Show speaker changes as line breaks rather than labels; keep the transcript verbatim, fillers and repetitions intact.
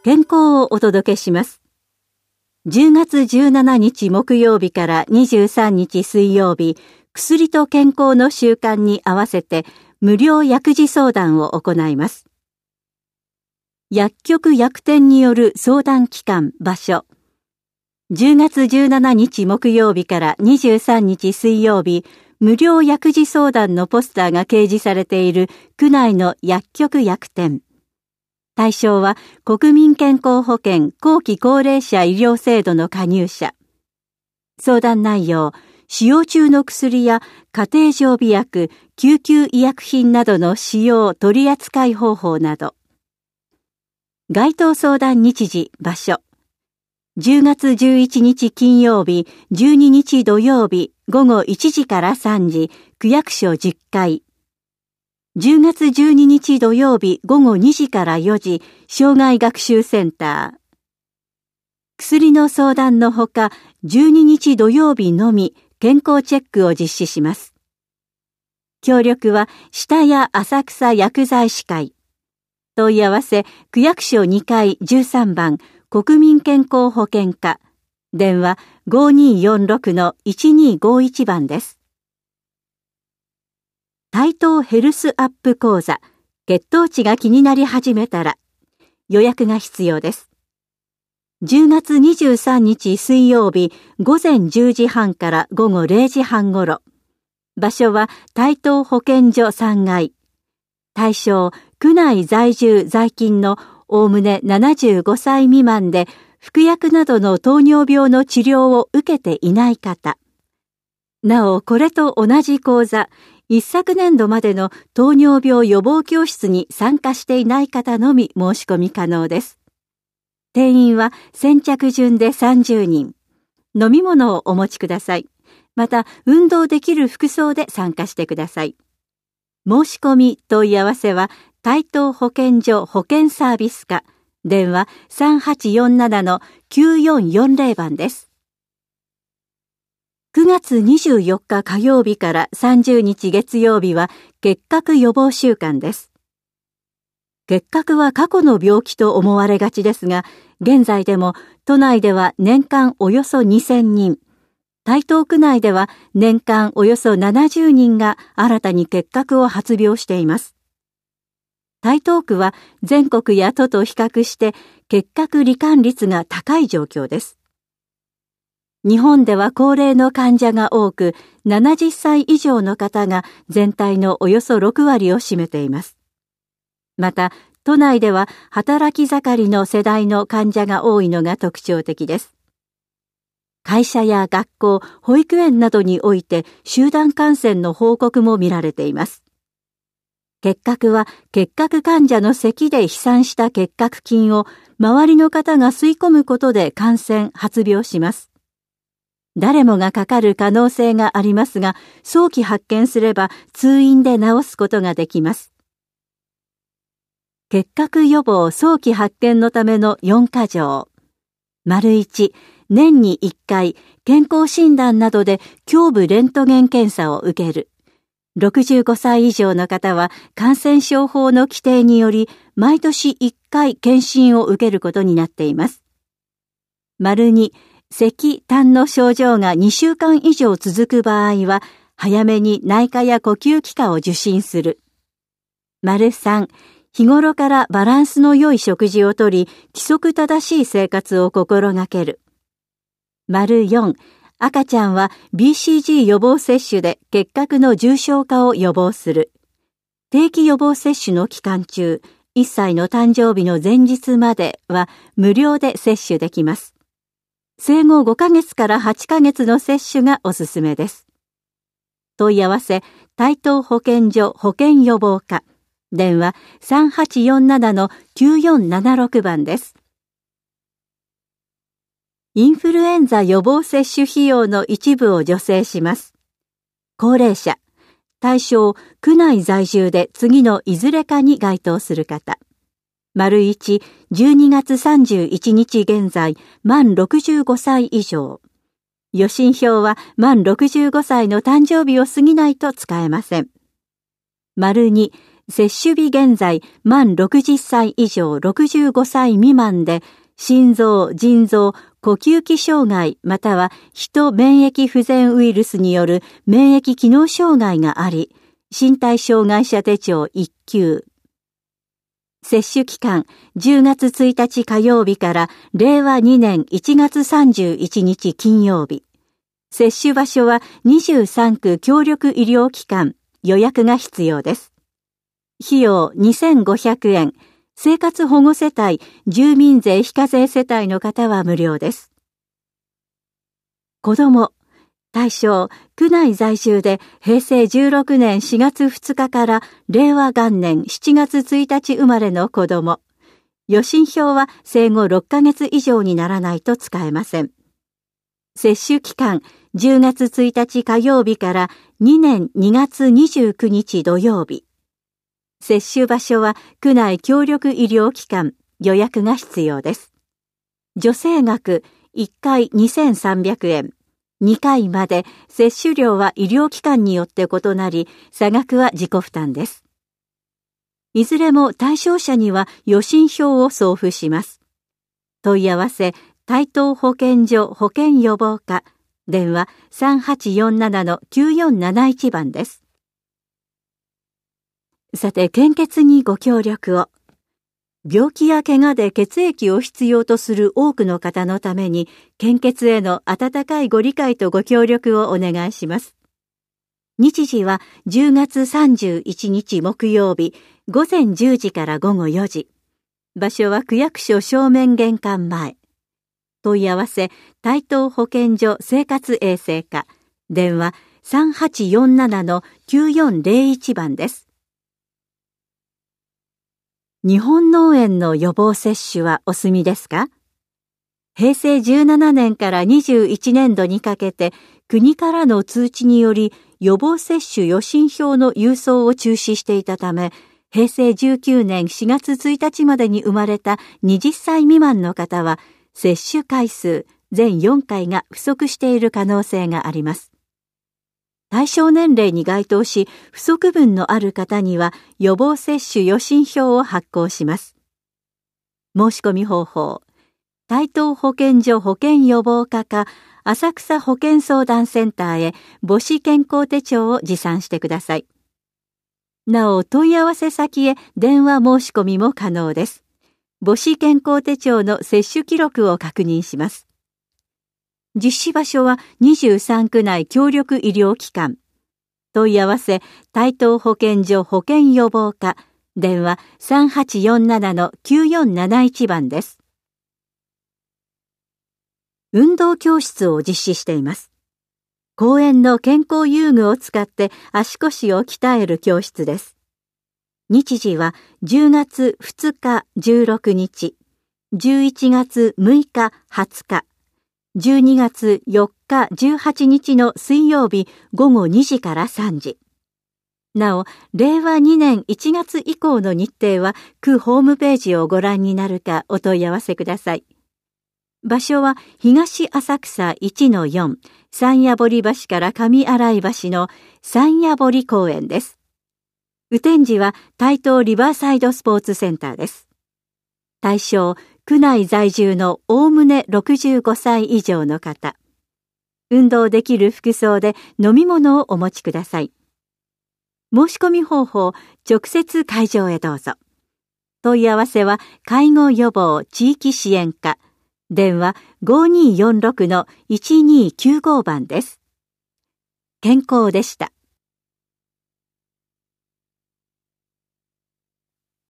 健康をお届けします。じゅうがつじゅうしちにち木曜日からにじゅうさんにち水曜日、薬と健康の習慣に合わせて無料薬事相談を行います。薬局薬店による相談期間場所。じゅうがつじゅうしちにち木曜日からにじゅうさんにち水曜日、無料薬事相談のポスターが掲示されている区内の薬局薬店。対象は国民健康保険後期高齢者医療制度の加入者。相談内容、使用中の薬や家庭常備薬、救急医薬品などの使用取扱い方法など。該当相談日時、場所。じゅうがつじゅういちにち金曜日、じゅうににち土曜日、ごごいちじからさんじ、区役所じゅっかい。じゅうがつじゅうににち土曜日、ごごにじからよじ、障害学習センター。薬の相談のほか、じゅうににち土曜日のみ、健康チェックを実施します。協力は、下谷浅草薬剤師会。問い合わせ、区役所にかいじゅうさんばん、国民健康保険課。電話 ごにーよんろくのいちにーごいち 番です。対等ヘルスアップ講座、血糖値が気になり始めたら、予約が必要です。じゅうがつにじゅうさんにち水曜日、ごぜんじゅうじはんからごごれいじはんごろ。場所は対等保健所さんがい。対象、区内在住在勤のおおむねななじゅうごさい未満で、服薬などの糖尿病の治療を受けていない方。なお、これと同じ講座、一昨年度までの糖尿病予防教室に参加していない方のみ申し込み可能です。定員は先着順でさんじゅうにん。飲み物をお持ちください。また、運動できる服装で参加してください。申し込み問い合わせは、対等保健所保健サービス課、電話 さんはちよんななのきゅうよんよんぜろ 番です。くがつにじゅうよっか火曜日からさんじゅうにち月曜日は結核予防週間です。結核は過去の病気と思われがちですが、現在でも都内では年間およそにせんにん、台東区内では年間およそななじゅうにんが新たに結核を発病しています。台東区は全国や都と比較して結核罹患率が高い状況です。日本では高齢の患者が多く、ななじゅっさい以上の方が全体のおよそろくわりを占めています。また、都内では働き盛りの世代の患者が多いのが特徴的です。会社や学校、保育園などにおいて集団感染の報告も見られています。結核は結核患者の咳で飛散した結核菌を周りの方が吸い込むことで感染・発病します。誰もがかかる可能性がありますが、早期発見すれば通院で治すことができます。結核予防早期発見のためのよんかじょう。丸いち、年にいっかい健康診断などで胸部レントゲン検査を受ける。ろくじゅうごさい以上の方は感染症法の規定により毎年いっかい検診を受けることになっています。丸に、咳・痰の症状がにしゅうかん以上続く場合は、早めに内科や呼吸器科を受診する。丸さん、日頃からバランスの良い食事をとり、規則正しい生活を心がける。丸よん、赤ちゃんは ビーシージー 予防接種で結核の重症化を予防する。定期予防接種の期間中、いっさいの誕生日の前日までは無料で接種できます。生後ごかげつからはちかげつの接種がおすすめです。問い合わせ、台東保健所保健予防課、電話 さんはちよんななのきゅうよんななろく 番です。インフルエンザ予防接種費用の一部を助成します。高齢者、対象、区内在住で次のいずれかに該当する方。丸いち、じゅうにがつさんじゅういちにち現在、満ろくじゅうごさい以上。予診票は満ろくじゅうごさいの誕生日を過ぎないと使えません。丸に、 接種日現在満ろくじゅっさい以上ろくじゅうごさい未満で、心臓、腎臓、呼吸器障害またはヒト免疫不全ウイルスによる免疫機能障害があり、身体障害者手帳いっ級。接種期間じゅうがつついたち火曜日かられいわにねんいちがつさんじゅういちにち金曜日。接種場所はにじゅうさんく協力医療機関、予約が必要です。費用にせんごひゃくえん、生活保護世帯、住民税非課税世帯の方は無料です。子供、対象、区内在住でへいせいじゅうろくねんしがつふつかかられいわ元年しちがつついたち生まれの子供。予診票は生後ろっかげつ以上にならないと使えません。接種期間、じゅうがつついたち火曜日からにねんにがつにじゅうくにち土曜日。接種場所は区内協力医療機関、予約が必要です。助成額いっかいにせんさんびゃくえん。にかいまで接種料は医療機関によって異なり、差額は自己負担です。いずれも対象者には予診票を送付します。問い合わせ、台東保健所保健予防課、電話 さんはちよんななのきゅうよんなないち 番です。さて、献血にご協力を。病気や怪我で血液を必要とする多くの方のために、献血への温かいご理解とご協力をお願いします。日時はじゅうがつさんじゅういちにち木曜日、ごぜんじゅうじからごごよじ。場所は区役所正面玄関前。問い合わせ、台東保健所生活衛生課、電話 さんはちよんななのきゅうよんぜろいち 番です。日本脳炎の予防接種はお済みですか？へいせいじゅうななねんからにじゅういちねんどにかけて国からの通知により予防接種予診票の郵送を中止していたため、へいせいじゅうきゅうねんしがつついたちまでに生まれたはたち未満の方は接種回数全よんかいが不足している可能性があります。対象年齢に該当し、不足分のある方には予防接種予診票を発行します。申し込み方法、台東保健所保健予防課か浅草保健相談センターへ母子健康手帳を持参してください。なお、問い合わせ先へ電話申し込みも可能です。母子健康手帳の接種記録を確認します。実施場所はにじゅうさんく内協力医療機関。問い合わせ、台東保健所保健予防課、電話 さんはちよんななのきゅうよんなないち 番です。運動教室を実施しています。公園の健康遊具を使って足腰を鍛える教室です。日時はじゅうがつふつかじゅうろくにち、じゅういちがつむいかはつか、じゅうにがつよっかじゅうはちにちの水曜日ごごにじからさんじ。なお、れいわにねんいちがつ以降の日程は区ホームページをご覧になるかお問い合わせください。場所は東浅草 いちのよん、山谷堀橋から上新井橋の山谷堀公園です。雨天時は台東リバーサイドスポーツセンターです。対象、区内在住のおおむねろくじゅうごさい以上の方。運動できる服装で飲み物をお持ちください。申し込み方法、直接会場へどうぞ。問い合わせは介護予防地域支援課。電話 ごにーよんろくのいちにーきゅうご 番です。健康でした。